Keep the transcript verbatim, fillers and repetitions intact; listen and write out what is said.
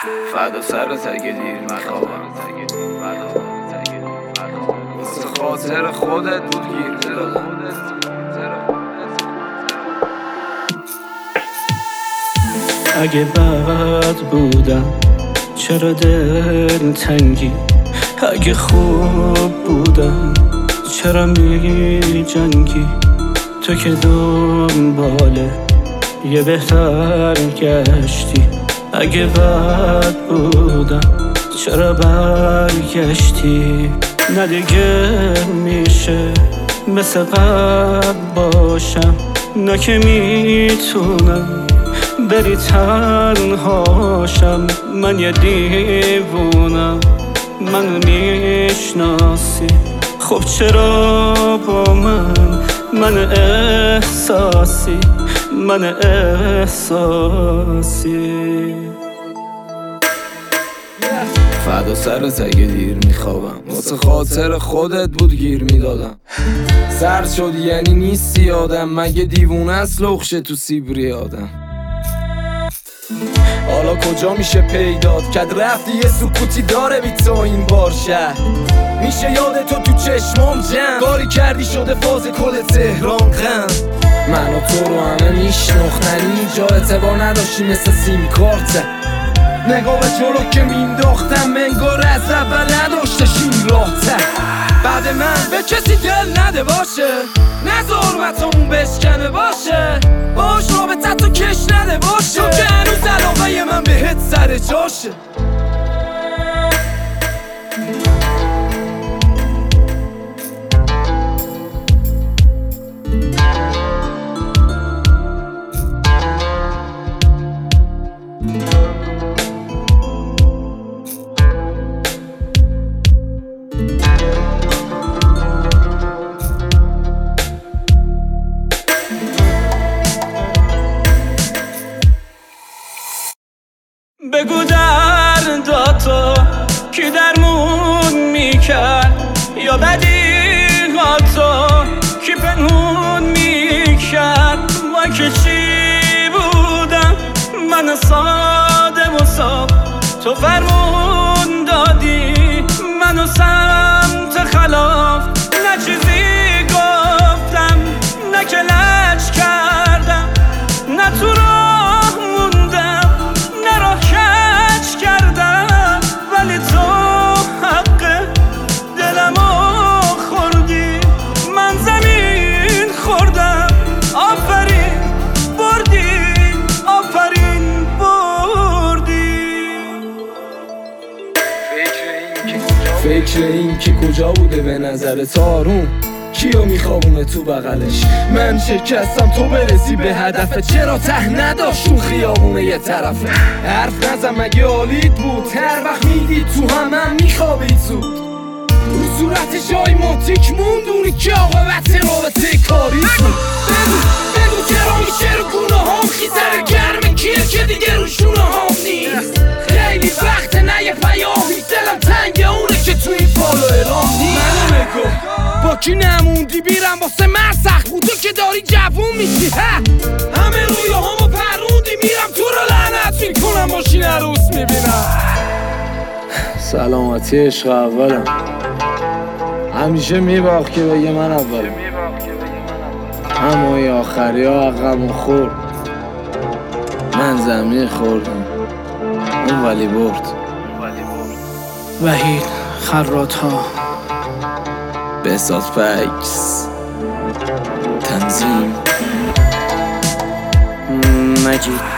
فدا سرت اگه دیر میخوابم واسه خاطر خودت بود گیر میدادم. اگه بد بودم چرا دل تنگی، اگه خوب بودم چرا می جنگی، تو که دنباله یه بهتر گشتی. اگه بد بودم چرا برگشتی، نه دیگه میشه مثل قبل باشم، نه که میتونم بری تنهاشم. من یه دیوونم، منو میشناسی، خب چرا با من من احساسی من احساسی فدا سرت اگه دیر میخوابم واسه خاطر خودت بود گیر میدادم. سرد شد یعنی نیستی آدم، مگه دیوونه است لخشه تو سیبری آدم. حالا کجا میشه پیدات کد رفتی یه سکوتی داره بی تو این بار شهر. میشه یاد تو تو چشمام جمع کاری کردی شده فاز کل تهران غم. من و تو رو همه میشناختنی جا اعتبار نداشتی مثل سیم کارت. نگاه به جلو که مینداختم منگار از اول نداشتش این راه تر. بعد من به کسی دل نده باشه، نذار مطمون بشکنه باشه، باش رابطت رو کش نده باشه، چون که هنوز علاقه من بهت سر جاشه. بگو درداتو کی درمون میکرد، یا بدیهاتو کی پنهون میکرد. من که چی بودم من ساده و صاف، تو فرمون دادی منو سمت خلاف. نه چیزی گفتم نه که لج کردم، نه تو راه موندم نه راه کج کردم، ولی تو حق دلمو خوردی، من زمین خوردم. آفرین بردی آفرین بردی. فکر این که کجا بوده به نظر تارون، کیو میخوابونه تو بغلش. من شکستم تو برسی به هدفه، چرا ته نداشت اون خیابونه یه طرفه. حرف نزن مگه حالیت بود، هر وقت میدید تو هم هم میخوابید زود. رو صورت جای ماتیک موندونی که عاقبت رابطه کاری بود. بگو بگو چرا میشه رو گونه هم خیزر گرم کیه که دیگه رو شونه هم نیست. خیلی وقت نه یه پیامی دلم تنگه اونه که تو این پالو اعلام نیست. منو نگو با کی نموندی بیرم واسه من سخت بود، تو که داری جوون میشی. همه روی همو پروندی میرم تو رو لعنت میکنم ماشین عروس میبینم. سلامتی عشق اولم، همیشه میباخت که بگه من اولم، اما ای آخری ها عقبم خورد. من زمین خوردم اون ولی برد. وحید خرات ها، بهزاد فکس، تنظیم مجید.